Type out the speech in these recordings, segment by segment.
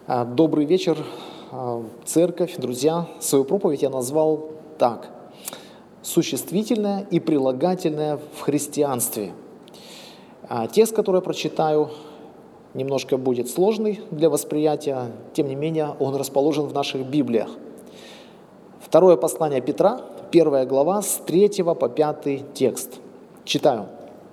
Добрый вечер, церковь, друзья. Свою проповедь я назвал так: «Существительное и прилагательное в христианстве». Текст, который я прочитаю, немножко будет сложный для восприятия, тем не менее он расположен в наших Библиях. Второе послание Петра, 1 глава, с 3 по 5 текст. Читаю.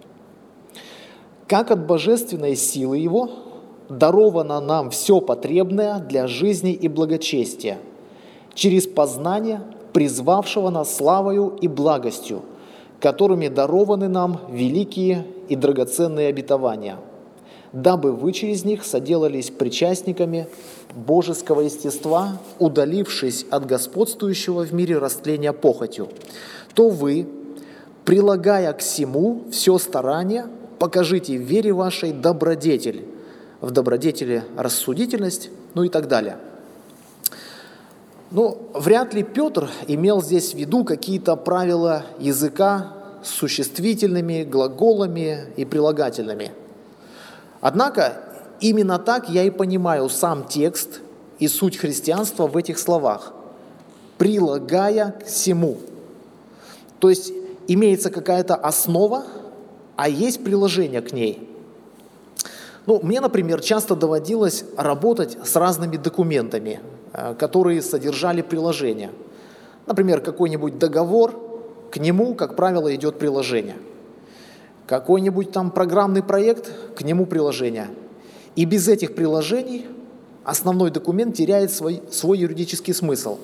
«Как от божественной силы Его даровано нам все потребное для жизни и благочестия, через познание призвавшего нас славою и благостью, которыми дарованы нам великие и драгоценные обетования, дабы вы через них соделались причастниками божеского естества, удалившись от господствующего в мире растления похотью, то вы, прилагая к сему все старание, покажите в вере вашей добродетель, в добродетели рассудительность, и так далее». Вряд ли Петр имел здесь в виду какие-то правила языка с существительными, глаголами и прилагательными. Однако именно так я и понимаю сам текст и суть христианства в этих словах: «прилагая к сему». То есть имеется какая-то основа, а есть приложение к ней. Мне, например, часто доводилось работать с разными документами, которые содержали приложения. Например, какой-нибудь договор, к нему, как правило, идет приложение. Какой-нибудь там программный проект, к нему приложение. И без этих приложений основной документ теряет свой юридический смысл.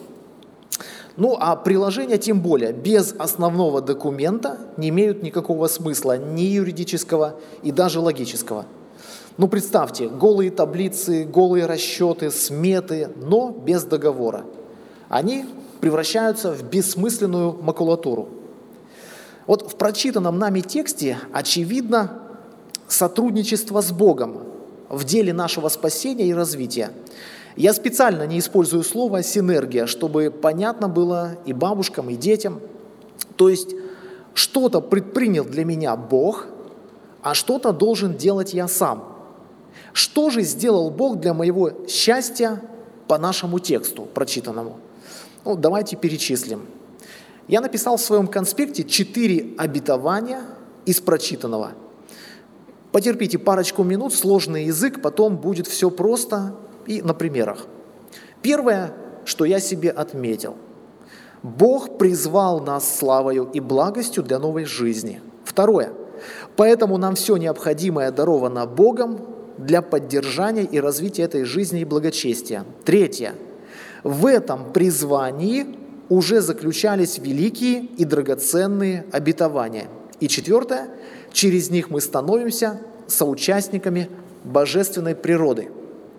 А приложения тем более без основного документа не имеют никакого смысла, ни юридического и даже логического. Представьте, голые таблицы, голые расчеты, сметы, но без договора. Они превращаются в бессмысленную макулатуру. В прочитанном нами тексте очевидно сотрудничество с Богом в деле нашего спасения и развития. Я специально не использую слово «синергия», чтобы понятно было и бабушкам, и детям. То есть что-то предпринял для меня Бог, а что-то должен делать я сам. Что же сделал Бог для моего счастья по нашему тексту прочитанному? Давайте перечислим. Я написал в своем конспекте 4 обетования из прочитанного. Потерпите парочку минут, сложный язык, потом будет все просто и на примерах. Первое, что я себе отметил: Бог призвал нас славою и благостью для новой жизни. Второе, поэтому нам все необходимое даровано Богом для поддержания и развития этой жизни и благочестия. Третье, в этом призвании уже заключались великие и драгоценные обетования. И четвертое, через них мы становимся соучастниками божественной природы.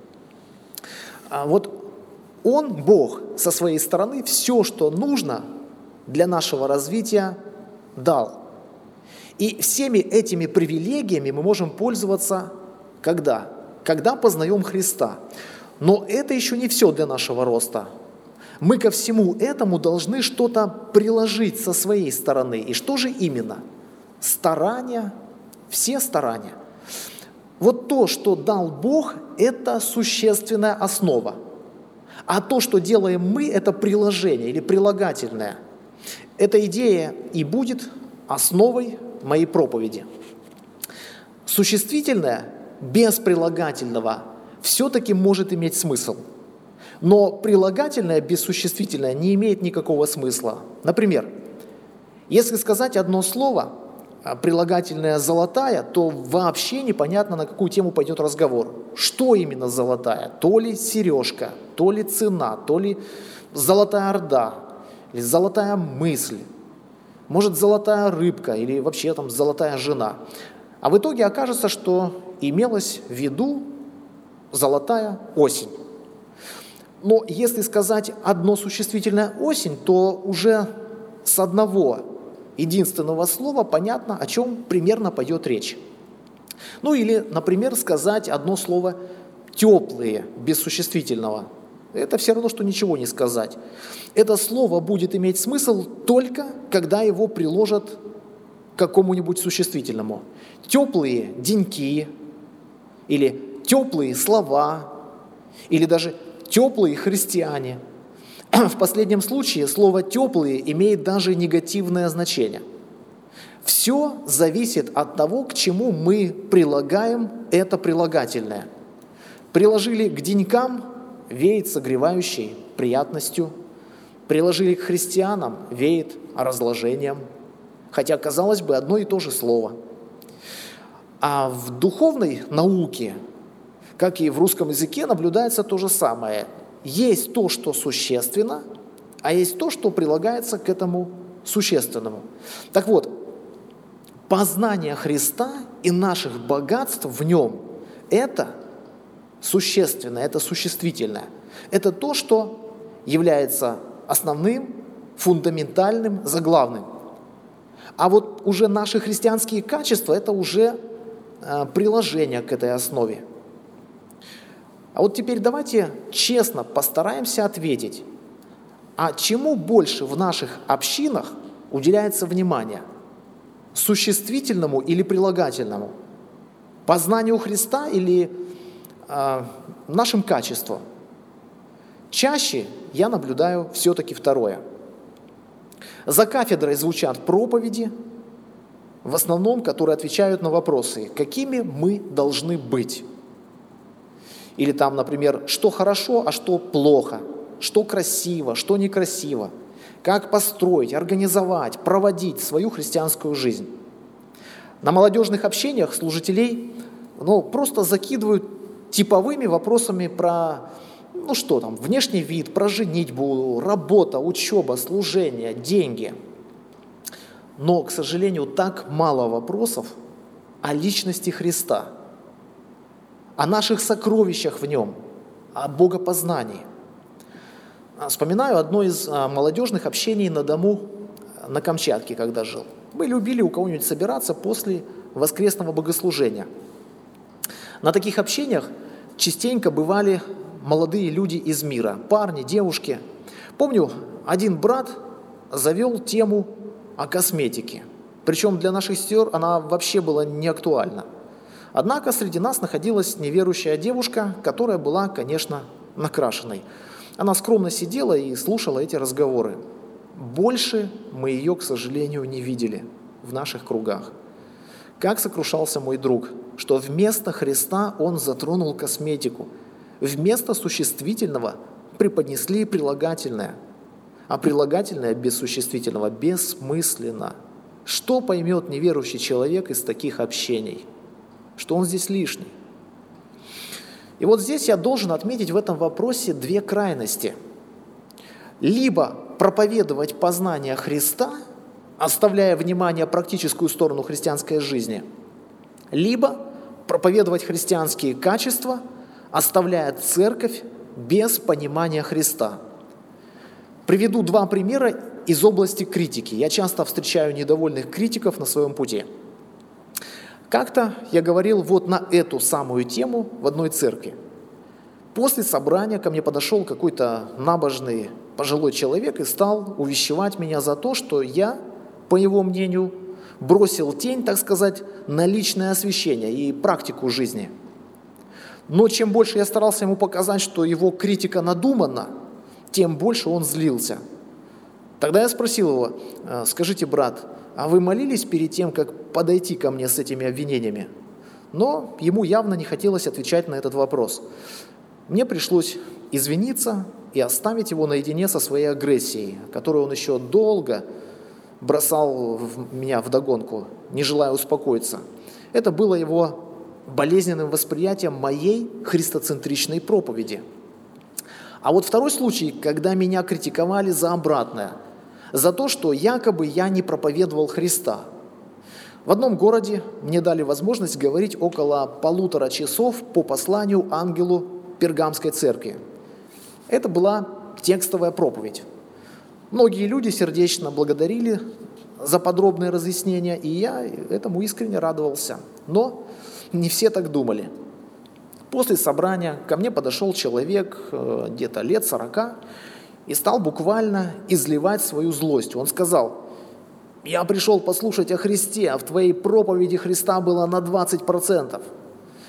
Он, Бог, со своей стороны все, что нужно для нашего развития, дал. И всеми этими привилегиями мы можем пользоваться когда? Когда познаем Христа. Но это еще не все для нашего роста. Мы ко всему этому должны что-то приложить со своей стороны. И что же именно? Старания, все старания. То, что дал Бог, это существенная основа. А то, что делаем мы, это приложение или прилагательное. Эта идея и будет основой моей проповеди. Существительное без прилагательного все-таки может иметь смысл. Но прилагательное без существительное не имеет никакого смысла. Например, если сказать одно слово, прилагательное «золотая», то вообще непонятно, на какую тему пойдет разговор. Что именно золотая? То ли сережка, то ли цена, то ли золотая орда, или золотая мысль, может, золотая рыбка, или вообще золотая жена. А в итоге окажется, что имелось в виду золотая осень. Но если сказать одно существительное «осень», то уже с одного единственного слова понятно, о чем примерно пойдет речь. Или, например, сказать одно слово «теплые» без существительного. Это все равно, что ничего не сказать. Это слово будет иметь смысл только, когда его приложат к какому-нибудь существительному. Теплые деньки или теплые слова или даже теплые христиане. В последнем случае слово «теплые» имеет даже негативное значение. Все зависит от того, к чему мы прилагаем это прилагательное. Приложили к денькам – веет согревающей приятностью. Приложили к христианам – веет разложением. Хотя, казалось бы, одно и то же слово. А в духовной науке, как и в русском языке, наблюдается то же самое. Есть то, что существенно, а есть то, что прилагается к этому существенному. Так вот, познание Христа и наших богатств в Нем – это существенное, это существительное. Это то, что является основным, фундаментальным, заглавным. А вот уже наши христианские качества – это уже приложение к этой основе. А вот теперь давайте честно постараемся ответить, а чему больше в наших общинах уделяется внимание? Существительному или прилагательному? Познанию Христа или нашим качествам? Чаще я наблюдаю все-таки второе. За кафедрой звучат проповеди, в основном, которые отвечают на вопросы, какими мы должны быть. Или там, например, что хорошо, а что плохо, что красиво, что некрасиво, как построить, организовать, проводить свою христианскую жизнь. На молодежных общениях служителей просто закидывают типовыми вопросами про, внешний вид, про женитьбу, работа, учеба, служение, деньги. Но, к сожалению, так мало вопросов о личности Христа, о наших сокровищах в Нем, о богопознании. Вспоминаю одно из молодежных общений на дому на Камчатке, когда жил. Мы любили у кого-нибудь собираться после воскресного богослужения. На таких общениях частенько бывали молодые люди из мира, парни, девушки. Помню, один брат завел тему о косметике. Причем для наших сестер она вообще была не актуальна. Однако среди нас находилась неверующая девушка, которая была, конечно, накрашенной. Она скромно сидела и слушала эти разговоры. Больше мы ее, к сожалению, не видели в наших кругах. Как сокрушался мой друг, что вместо Христа он затронул косметику. Вместо существительного преподнесли прилагательное. А прилагательное без существительного бессмысленно. Что поймет неверующий человек из таких общений? Что он здесь лишний? И вот здесь я должен отметить в этом вопросе две крайности. Либо проповедовать познание Христа, оставляя внимание практическую сторону христианской жизни, либо проповедовать христианские качества, оставляя церковь без понимания Христа. Приведу два примера из области критики. Я часто встречаю недовольных критиков на своем пути. Как-то я говорил вот на эту самую тему в одной церкви. После собрания ко мне подошел какой-то набожный пожилой человек и стал увещевать меня за то, что я, по его мнению, бросил тень, так сказать, на личное освящение и практику жизни. Но чем больше я старался ему показать, что его критика надумана, тем больше он злился. Тогда я спросил его: скажите, брат, а вы молились перед тем, как подойти ко мне с этими обвинениями? Но ему явно не хотелось отвечать на этот вопрос. Мне пришлось извиниться и оставить его наедине со своей агрессией, которую он еще долго бросал меня вдогонку, не желая успокоиться. Это было его болезненным восприятием моей христоцентричной проповеди. А вот второй случай, когда меня критиковали за обратное, за то, что якобы я не проповедовал Христа. В одном городе мне дали возможность говорить около 1,5 часа по посланию ангелу Пергамской церкви. Это была текстовая проповедь. Многие люди сердечно благодарили за подробные разъяснения, и я этому искренне радовался. Но не все так думали. После собрания ко мне подошел человек где-то лет 40 и стал буквально изливать свою злость. Он сказал: «Я пришел послушать о Христе, а в твоей проповеди Христа было на 20%.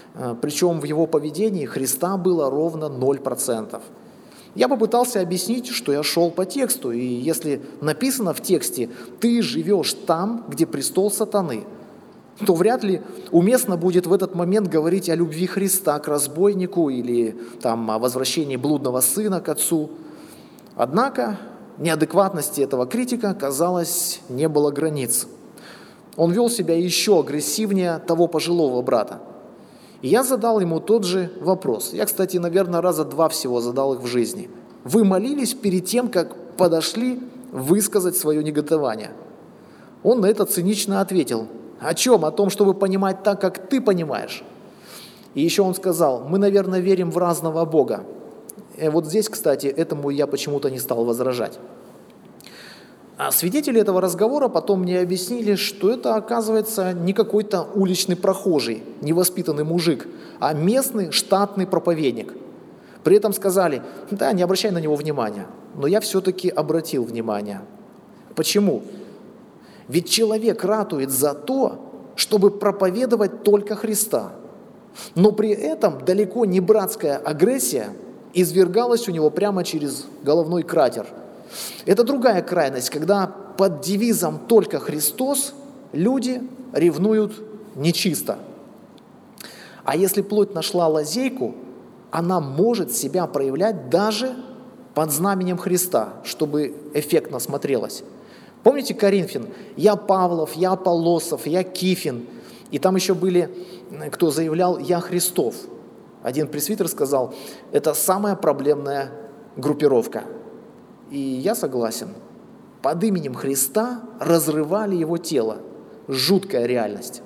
Причем в его поведении Христа было ровно 0%. Я попытался объяснить, что я шел по тексту, и если написано в тексте «ты живешь там, где престол сатаны», то вряд ли уместно будет в этот момент говорить о любви Христа к разбойнику или там, о возвращении блудного сына к отцу. Однако неадекватности этого критика, казалось, не было границ. Он вел себя еще агрессивнее того пожилого брата. И я задал ему тот же вопрос. Я, кстати, наверное, раза 2 всего задал их в жизни. Вы молились перед тем, как подошли высказать свое негодование? Он на это цинично ответил. О чем? О том, чтобы понимать так, как ты понимаешь. И еще он сказал, мы, наверное, верим в разного Бога. И вот здесь, кстати, этому я почему-то не стал возражать. А свидетели этого разговора потом мне объяснили, что это, оказывается, не какой-то уличный прохожий, невоспитанный мужик, а местный штатный проповедник. При этом сказали, да, не обращай на него внимания. Но я все-таки обратил внимание. Почему? Ведь человек ратует за то, чтобы проповедовать только Христа. Но при этом далеко не братская агрессия извергалась у него прямо через головной кратер. Это другая крайность, когда под девизом «только Христос» люди ревнуют нечисто. А если плоть нашла лазейку, она может себя проявлять даже под знаменем Христа, чтобы эффектно смотрелось. Помните Коринфян? Я Павлов, я Аполлосов, я Кифин. И там еще были, кто заявлял, я Христов. Один пресвитер сказал, это самая проблемная группировка. И я согласен. Под именем Христа разрывали его тело. Жуткая реальность.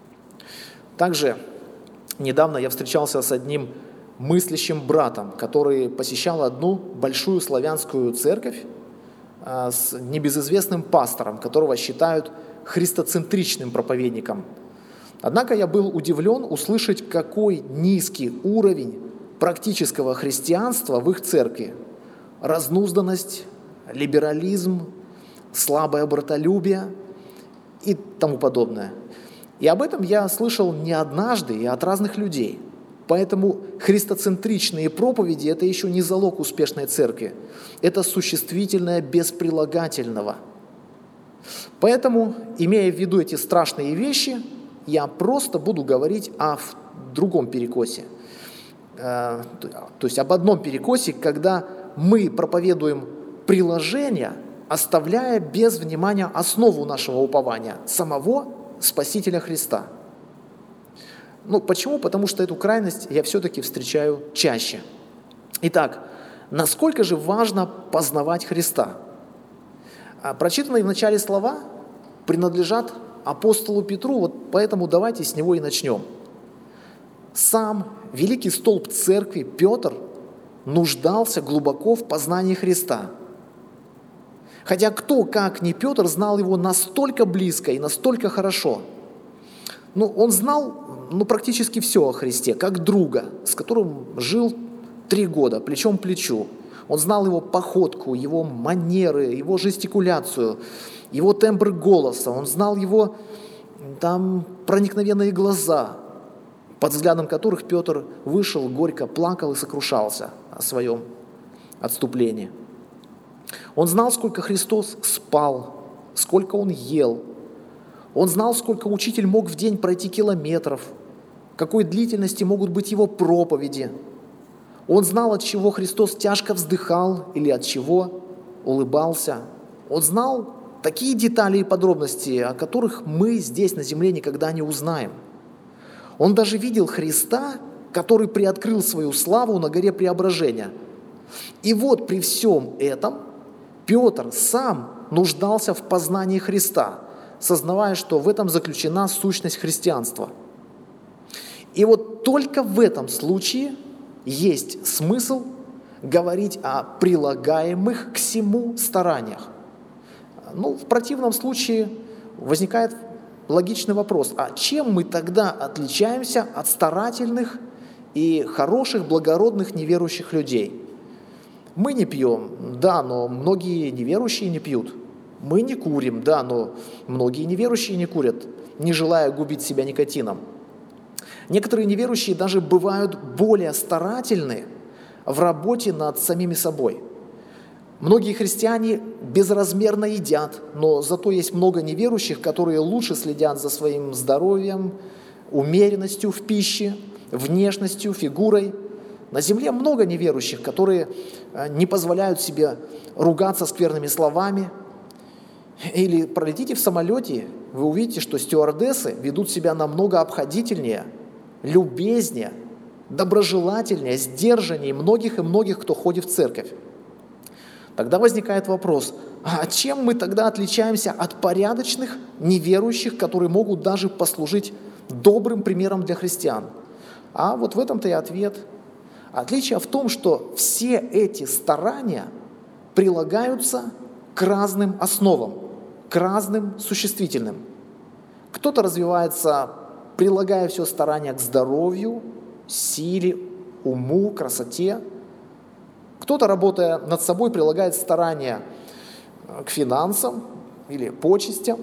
Также недавно я встречался с одним мыслящим братом, который посещал одну большую славянскую церковь с небезызвестным пастором, которого считают христоцентричным проповедником. Однако я был удивлен услышать, какой низкий уровень практического христианства в их церкви. Разнузданность, либерализм, слабое братолюбие и тому подобное. И об этом я слышал не однажды и от разных людей. Поэтому христоцентричные проповеди – это еще не залог успешной церкви. Это существительное без прилагательного. Поэтому, имея в виду эти страшные вещи, я просто буду говорить о другом перекосе. То есть об одном перекосе, когда мы проповедуем приложение, оставляя без внимания основу нашего упования – самого Спасителя Христа. Почему? Потому что эту крайность я все-таки встречаю чаще. Итак, насколько же важно познавать Христа? Прочитанные в начале слова принадлежат апостолу Петру, вот поэтому давайте с него и начнем. Сам великий столб церкви Петр нуждался глубоко в познании Христа. Хотя кто, как не Петр, знал его настолько близко и настолько хорошо. Он знал практически все о Христе, как друга, с которым жил 3 года, плечом к плечу. Он знал его походку, его манеры, его жестикуляцию, его тембр голоса. Он знал его проникновенные глаза, под взглядом которых Петр вышел, горько плакал и сокрушался о своем отступлении. Он знал, сколько Христос спал, сколько Он ел. Он знал, сколько учитель мог в день пройти километров, какой длительности могут быть его проповеди. Он знал, от чего Христос тяжко вздыхал или от чего улыбался. Он знал такие детали и подробности, о которых мы здесь на земле никогда не узнаем. Он даже видел Христа, который приоткрыл свою славу на горе Преображения. И вот при всем этом Петр сам нуждался в познании Христа, сознавая, что в этом заключена сущность христианства. И вот только в этом случае есть смысл говорить о прилагаемых к сему стараниях. В противном случае возникает логичный вопрос, а чем мы тогда отличаемся от старательных и хороших, благородных, неверующих людей? Мы не пьем, да, но многие неверующие не пьют. Мы не курим, да, но многие неверующие не курят, не желая губить себя никотином. Некоторые неверующие даже бывают более старательны в работе над самими собой. Многие христиане безразмерно едят, но зато есть много неверующих, которые лучше следят за своим здоровьем, умеренностью в пище, внешностью, фигурой. На земле много неверующих, которые не позволяют себе ругаться скверными словами. Или пролетите в самолете, вы увидите, что стюардессы ведут себя намного обходительнее, любезнее, доброжелательнее, сдержаннее многих и многих, кто ходит в церковь. Тогда возникает вопрос, а чем мы тогда отличаемся от порядочных неверующих, которые могут даже послужить добрым примером для христиан? А вот в этом-то и ответ. Отличие в том, что все эти старания прилагаются к разным основам, к разным существительным. Кто-то развивается, прилагая все старания к здоровью, силе, уму, красоте. Кто-то, работая над собой, прилагает старания к финансам или почестям.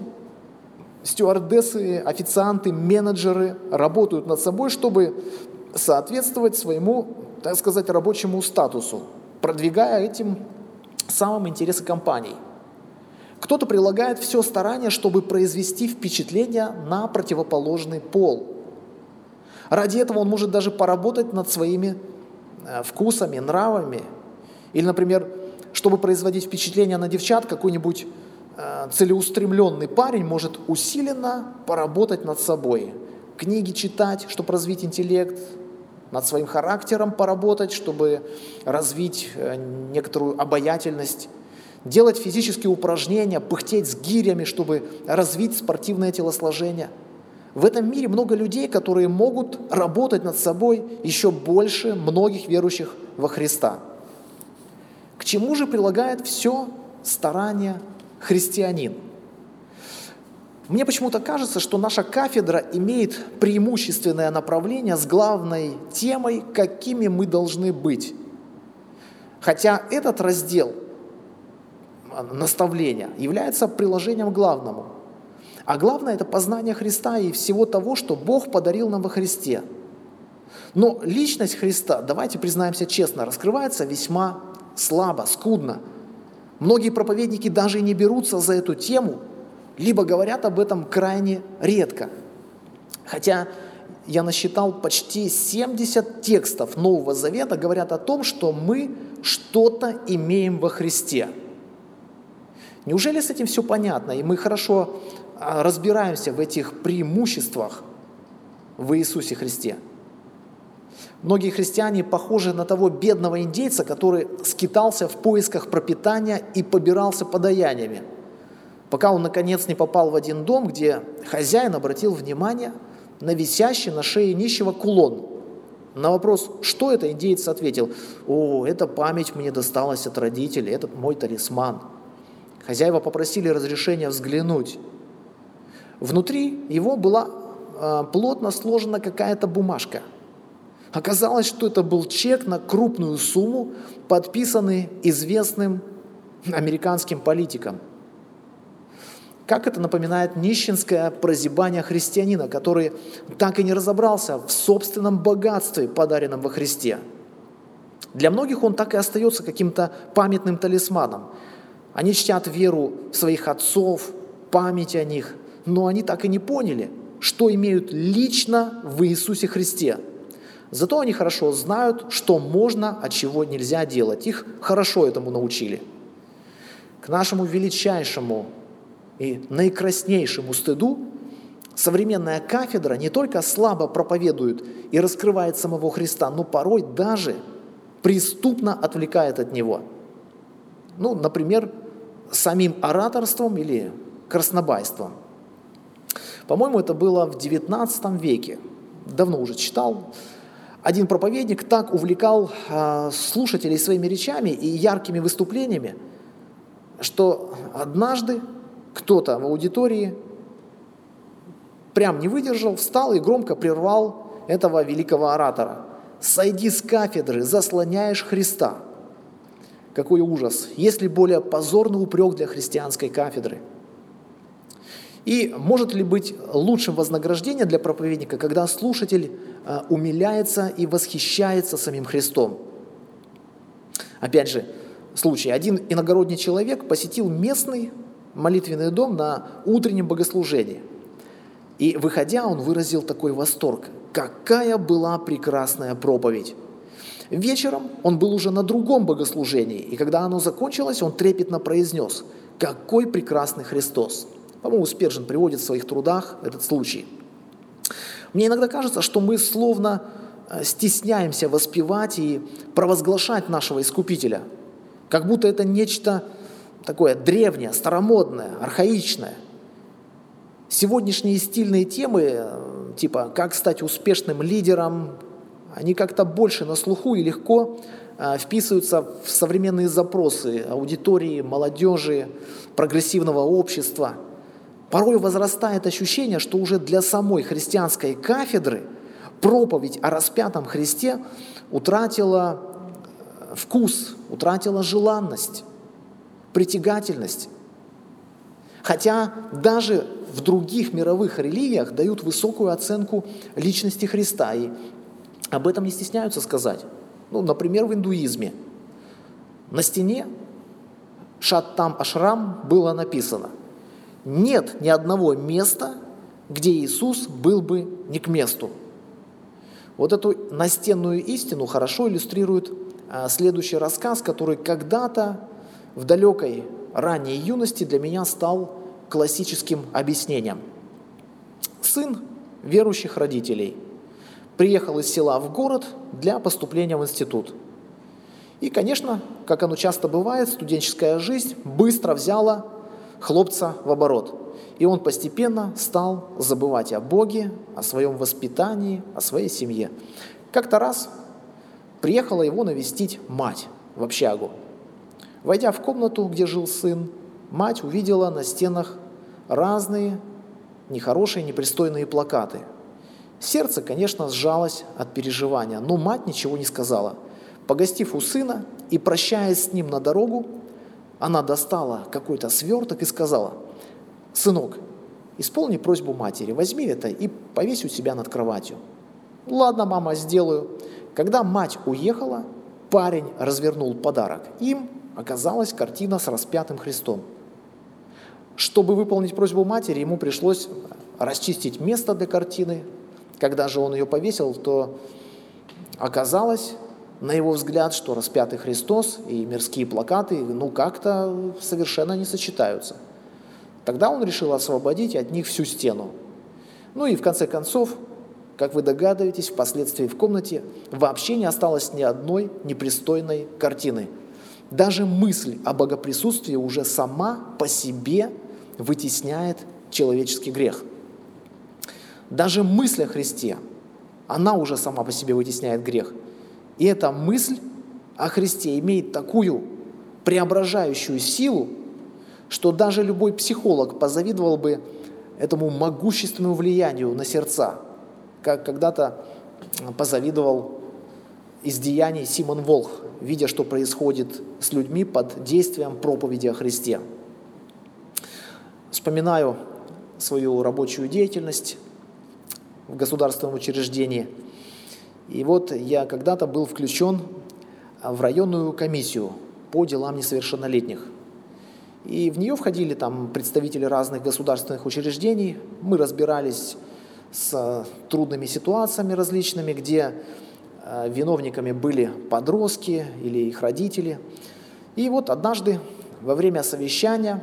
Стюардессы, официанты, менеджеры работают над собой, чтобы соответствовать своему, так сказать, рабочему статусу, продвигая этим самым интересы компаний. Кто-то прилагает все старание, чтобы произвести впечатление на противоположный пол. Ради этого он может даже поработать над своими вкусами, нравами. Или, например, чтобы производить впечатление на девчат, какой-нибудь целеустремленный парень может усиленно поработать над собой. Книги читать, чтобы развить интеллект, над своим характером поработать, чтобы развить некоторую обаятельность, делать физические упражнения, пыхтеть с гирями, чтобы развить спортивное телосложение. В этом мире много людей, которые могут работать над собой еще больше многих верующих во Христа. К чему же прилагает все старание христианин? Мне почему-то кажется, что наша кафедра имеет преимущественное направление с главной темой, какими мы должны быть. Хотя этот раздел наставления является приложением к главному. А главное – это познание Христа и всего того, что Бог подарил нам во Христе. Но личность Христа, давайте признаемся честно, раскрывается весьма слабо, скудно. Многие проповедники даже и не берутся за эту тему, либо говорят об этом крайне редко. Хотя я насчитал почти 70 текстов Нового Завета, говорят о том, что мы что-то имеем во Христе. Неужели с этим все понятно, и мы хорошо разбираемся в этих преимуществах в Иисусе Христе? Многие христиане похожи на того бедного индейца, который скитался в поисках пропитания и побирался подаяниями, пока он, наконец, не попал в один дом, где хозяин обратил внимание на висящий на шее нищего кулон. На вопрос, что это, индеец ответил: «О, эта память мне досталась от родителей, этот мой талисман». Хозяева попросили разрешения взглянуть. Внутри его была плотно сложена какая-то бумажка. Оказалось, что это был чек на крупную сумму, подписанный известным американским политиком. Как это напоминает нищенское прозябание христианина, который так и не разобрался в собственном богатстве, подаренном во Христе. Для многих он так и остается каким-то памятным талисманом. Они чтят веру в своих отцов, память о них, но они так и не поняли, что имеют лично в Иисусе Христе. Зато они хорошо знают, что можно, а чего нельзя делать. Их хорошо этому научили. К нашему величайшему и наикраснейшему стыду современная кафедра не только слабо проповедует и раскрывает самого Христа, но порой даже преступно отвлекает от Него. Например, самим ораторством или краснобайством. По-моему, это было в XIX веке. Давно уже читал. Один проповедник так увлекал слушателей своими речами и яркими выступлениями, что однажды кто-то в аудитории прям не выдержал, встал и громко прервал этого великого оратора. «Сойди с кафедры, заслоняешь Христа». Какой ужас! Есть ли более позорный упрек для христианской кафедры? И может ли быть лучшим вознаграждение для проповедника, когда слушатель умиляется и восхищается самим Христом? Опять же, случай. Один иногородний человек посетил местный молитвенный дом на утреннем богослужении. И, выходя, он выразил такой восторг. Какая была прекрасная проповедь! Вечером он был уже на другом богослужении, и когда оно закончилось, он трепетно произнес: «Какой прекрасный Христос!» По-моему, Спержен приводит в своих трудах этот случай. Мне иногда кажется, что мы словно стесняемся воспевать и провозглашать нашего Искупителя, как будто это нечто такое древнее, старомодное, архаичное. Сегодняшние стильные темы, типа «как стать успешным лидером», они как-то больше на слуху и легко вписываются в современные запросы аудитории, молодежи, прогрессивного общества. Порой возрастает ощущение, что уже для самой христианской кафедры проповедь о распятом Христе утратила вкус, утратила желанность, притягательность. Хотя даже в других мировых религиях дают высокую оценку личности Христа, и об этом не стесняются сказать. Например, в индуизме. На стене Шаттам Ашрам было написано: «Нет ни одного места, где Иисус был бы не к месту». Вот эту настенную истину хорошо иллюстрирует следующий рассказ, который когда-то в далекой ранней юности для меня стал классическим объяснением. Сын верующих родителей приехал из села в город для поступления в институт. И, конечно, как оно часто бывает, студенческая жизнь быстро взяла хлопца в оборот. И он постепенно стал забывать о Боге, о своем воспитании, о своей семье. Как-то раз приехала его навестить мать в общагу. Войдя в комнату, где жил сын, мать увидела на стенах разные нехорошие, непристойные плакаты. Сердце, конечно, сжалось от переживания, но мать ничего не сказала. Погостив у сына и прощаясь с ним на дорогу, она достала какой-то сверток и сказала: «Сынок, исполни просьбу матери, возьми это и повесь у себя над кроватью». «Ладно, мама, сделаю». Когда мать уехала, парень развернул подарок. Им оказалась картина с распятым Христом. Чтобы выполнить просьбу матери, ему пришлось расчистить место для картины. Когда же он ее повесил, то оказалось, на его взгляд, что распятый Христос и мирские плакаты как-то совершенно не сочетаются. Тогда он решил освободить от них всю стену. И в конце концов, как вы догадываетесь, впоследствии в комнате вообще не осталось ни одной непристойной картины. Даже мысль о богоприсутствии уже сама по себе вытесняет человеческий грех. Даже мысль о Христе, она уже сама по себе вытесняет грех. И эта мысль о Христе имеет такую преображающую силу, что даже любой психолог позавидовал бы этому могущественному влиянию на сердца, как когда-то позавидовал из деяний Симон Волх, видя, что происходит с людьми под действием проповеди о Христе. Вспоминаю свою рабочую деятельность в государственном учреждении. И вот я когда-то был включен в районную комиссию по делам несовершеннолетних. И в нее входили там представители разных государственных учреждений. Мы разбирались с трудными ситуациями различными, где виновниками были подростки или их родители. И вот однажды во время совещания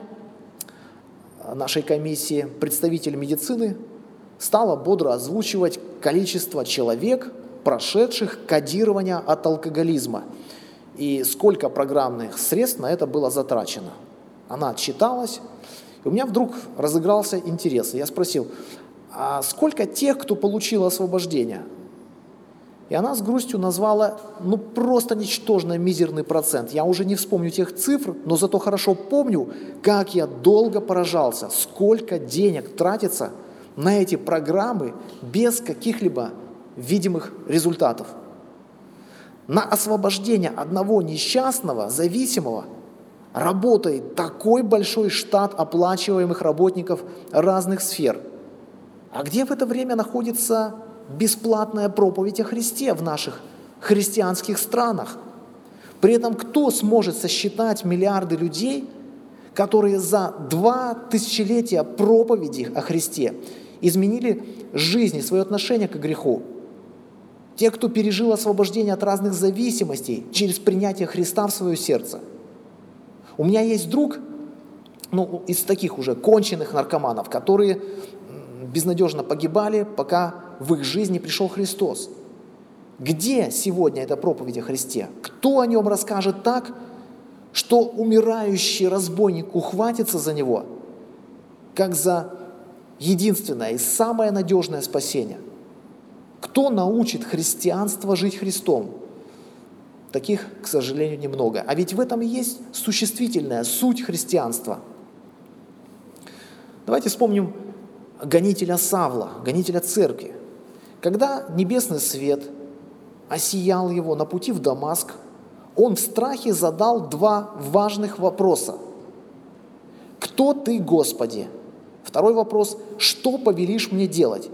нашей комиссии представитель медицины стала бодро озвучивать количество человек, прошедших кодирование от алкоголизма, и сколько программных средств на это было затрачено. Она отчиталась, и у меня вдруг разыгрался интерес. Я спросил: а сколько тех, кто получил освобождение? И она с грустью назвала просто ничтожно мизерный процент. Я уже не вспомню тех цифр, но зато хорошо помню, как я долго поражался, сколько денег тратится на эти программы без каких-либо видимых результатов. На освобождение одного несчастного, зависимого, работает такой большой штат оплачиваемых работников разных сфер. А где в это время находится бесплатная проповедь о Христе в наших христианских странах? При этом кто сможет сосчитать миллиарды людей, которые за 2 тысячелетия проповеди о Христе изменили жизнь и свое отношение к греху? Те, кто пережил освобождение от разных зависимостей через принятие Христа в свое сердце. У меня есть друг, из таких уже конченых наркоманов, которые безнадежно погибали, пока в их жизни пришел Христос. Где сегодня эта проповедь о Христе? Кто о нем расскажет так, что умирающий разбойник ухватится за него, как за единственное и самое надежное спасение? Кто научит христианство жить Христом? Таких, к сожалению, немного. А ведь в этом и есть существительная суть христианства. Давайте вспомним гонителя Савла, гонителя церкви. Когда небесный свет осиял его на пути в Дамаск, он в страхе задал 2 важных вопроса. «Кто ты, Господи?» Второй вопрос: «Что повелишь мне делать?»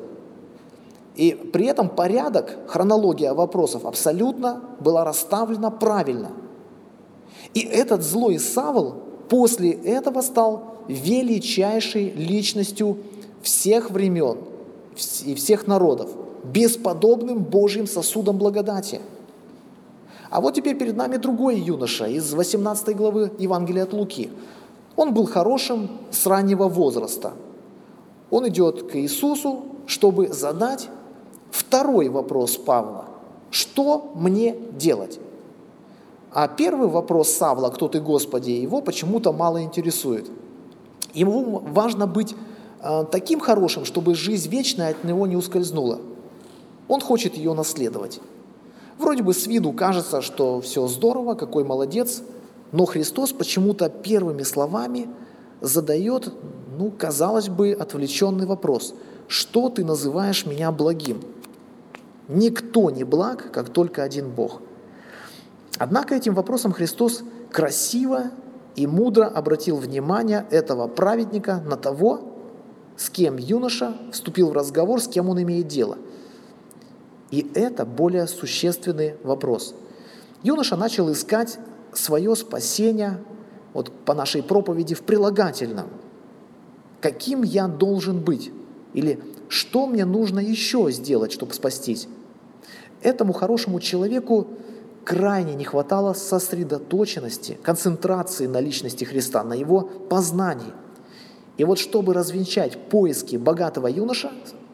И при этом порядок, хронология вопросов абсолютно была расставлена правильно. И этот злой Савл после этого стал величайшей личностью всех времен и всех народов, бесподобным Божьим сосудом благодати. А вот теперь перед нами другой юноша из 18 главы Евангелия от Луки. Он был хорошим с раннего возраста. Он идет к Иисусу, чтобы задать второй вопрос Павла: «Что мне делать?» А первый вопрос Савла: «Кто ты, Господи?», его почему-то мало интересует. Ему важно быть таким хорошим, чтобы жизнь вечная от него не ускользнула. Он хочет ее наследовать. Вроде бы с виду кажется, что все здорово, какой молодец, но Христос почему-то первыми словами задает, казалось бы, отвлеченный вопрос: «Что ты называешь меня благим?» Никто не благ, как только один Бог. Однако этим вопросом Христос красиво и мудро обратил внимание этого праведника на того, с кем юноша вступил в разговор, с кем он имеет дело. И это более существенный вопрос. Юноша начал искать свое спасение, по нашей проповеди, в прилагательном. Каким я должен быть? Или что мне нужно еще сделать, чтобы спастись? Этому хорошему человеку крайне не хватало сосредоточенности, концентрации на личности Христа, на его познании. И вот чтобы развенчать поиски богатого юноши,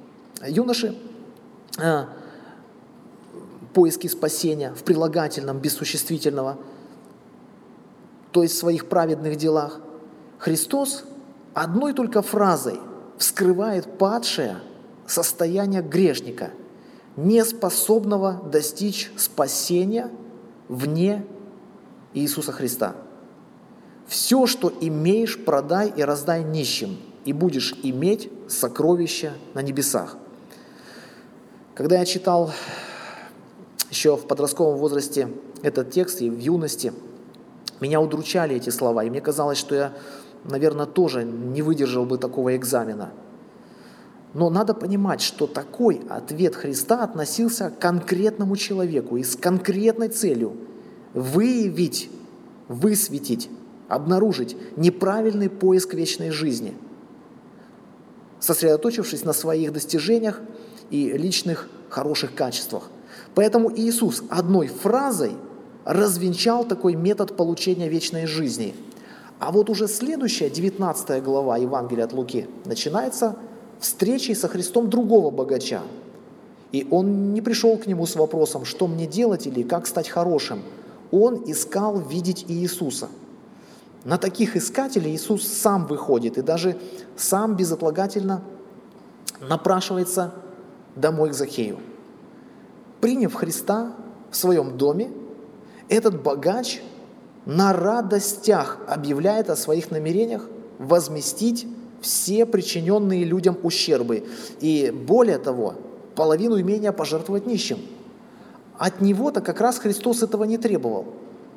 поиски спасения в прилагательном без существительного, то есть в своих праведных делах, Христос одной только фразой вскрывает падшее состояние грешника, не способного достичь спасения вне Иисуса Христа. «Все, что имеешь, продай и раздай нищим, и будешь иметь сокровища на небесах». Когда я читал еще в подростковом возрасте этот текст и в юности, меня удручали эти слова, и мне казалось, что я, наверное, тоже не выдержал бы такого экзамена. Но надо понимать, что такой ответ Христа относился к конкретному человеку и с конкретной целью выявить, высветить, обнаружить неправильный поиск вечной жизни, сосредоточившись на своих достижениях и личных хороших качествах. Поэтому Иисус одной фразой развенчал такой метод получения вечной жизни. А вот уже следующая, 19 глава Евангелия от Луки, начинается встречей со Христом другого богача. И он не пришел к нему с вопросом, что мне делать или как стать хорошим. Он искал видеть Иисуса. На таких искателей Иисус сам выходит и даже сам безотлагательно напрашивается домой к Захею. Приняв Христа в своем доме, этот богач на радостях объявляет о своих намерениях возместить все причиненные людям ущербы и, более того, половину имения пожертвовать нищим. От него-то как раз Христос этого не требовал.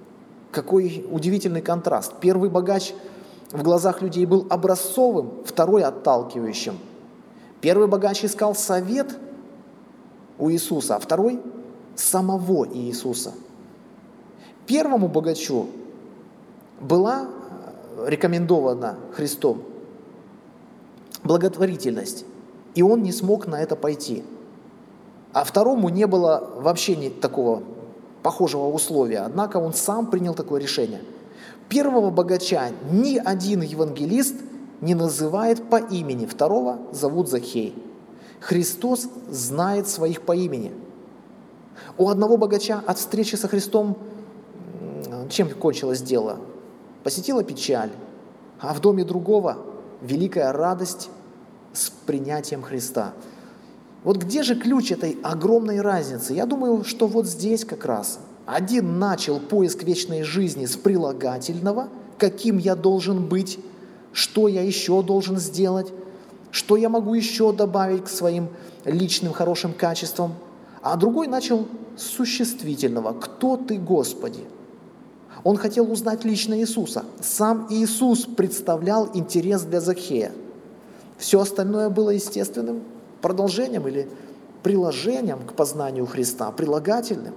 Какой удивительный контраст. Первый богач в глазах людей был образцовым, второй отталкивающим. Первый богач искал совет у Иисуса, а второй – самого Иисуса. Первому богачу была рекомендована Христом благотворительность, и он не смог на это пойти. А второму не было вообще такого похожего условия, однако он сам принял такое решение. Первого богача ни один евангелист не называет по имени, второго зовут Закхей. Христос знает своих по имени. У одного богача от встречи со Христом чем кончилось дело? Посетила печаль, а в доме другого великая радость с принятием Христа. Вот где же ключ этой огромной разницы? Я думаю, что вот здесь как раз. Один начал поиск вечной жизни с прилагательного, каким я должен быть, что я еще должен сделать, что я могу еще добавить к своим личным хорошим качествам, а другой начал с существительного «Кто ты, Господи?». Он хотел узнать лично Иисуса. Сам Иисус представлял интерес для Закхея. Все остальное было естественным продолжением или приложением к познанию Христа, прилагательным.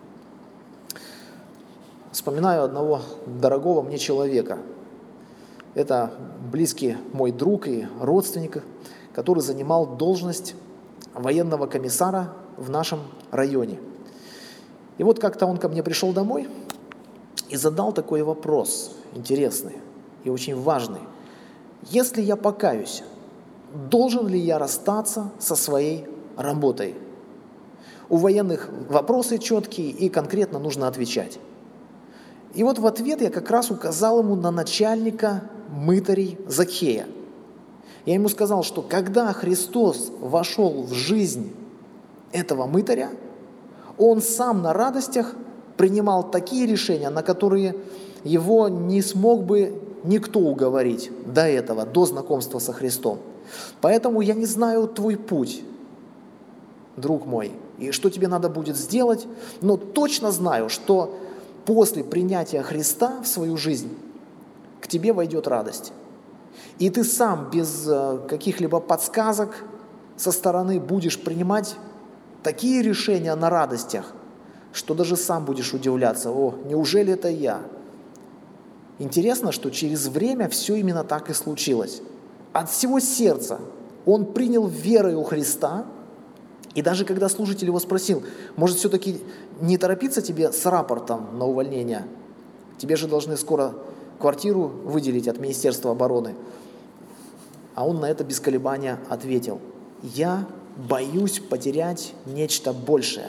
Вспоминаю одного дорогого мне человека. Это близкий мой друг и родственник, который занимал должность военного комиссара в нашем районе. И вот как-то он ко мне пришел домой и задал такой вопрос, интересный и очень важный. Если я покаюсь, должен ли я расстаться со своей работой? У военных вопросы четкие и конкретно нужно отвечать. И вот в ответ я как раз указал ему на начальника мытарей Закхея. Я ему сказал, что когда Христос вошел в жизнь этого мытаря, он сам на радостях принимал такие решения, на которые его не смог бы никто уговорить до этого, до знакомства со Христом. Поэтому я не знаю твой путь, друг мой, и что тебе надо будет сделать, но точно знаю, что после принятия Христа в свою жизнь к тебе войдет радость. И ты сам без каких-либо подсказок со стороны будешь принимать такие решения на радостях, что даже сам будешь удивляться: о, неужели это я? Интересно, что через время все именно так и случилось. От всего сердца он принял верой у Христа, и даже когда служитель его спросил: может, все-таки не торопиться тебе с рапортом на увольнение? Тебе же должны скоро квартиру выделить от Министерства обороны. А он на это без колебания ответил: я боюсь потерять нечто большее.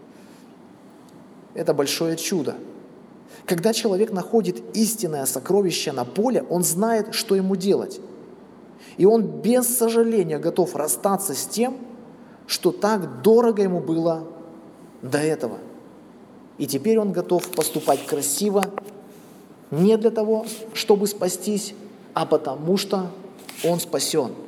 Это большое чудо. Когда человек находит истинное сокровище на поле, он знает, что ему делать. И он без сожаления готов расстаться с тем, что так дорого ему было до этого. И теперь он готов поступать красиво не для того, чтобы спастись, а потому что он спасен.